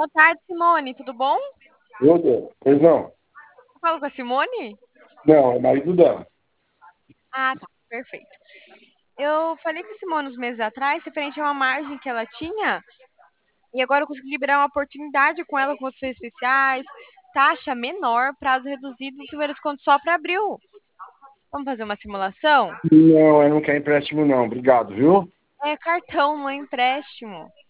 Boa tarde, Simone, tudo bom? Tudo? Pois não. Eu falo com a Simone? Não, é marido dela. Ah, tá, perfeito. Eu falei com a Simone uns meses atrás, referente a uma margem que ela tinha, e agora eu consegui liberar uma oportunidade com ela com condições especiais, taxa menor, prazo reduzido, primeiro desconto só para abril. Vamos fazer uma simulação? Não, ela não quer empréstimo não. Obrigado, viu? É cartão, não é empréstimo.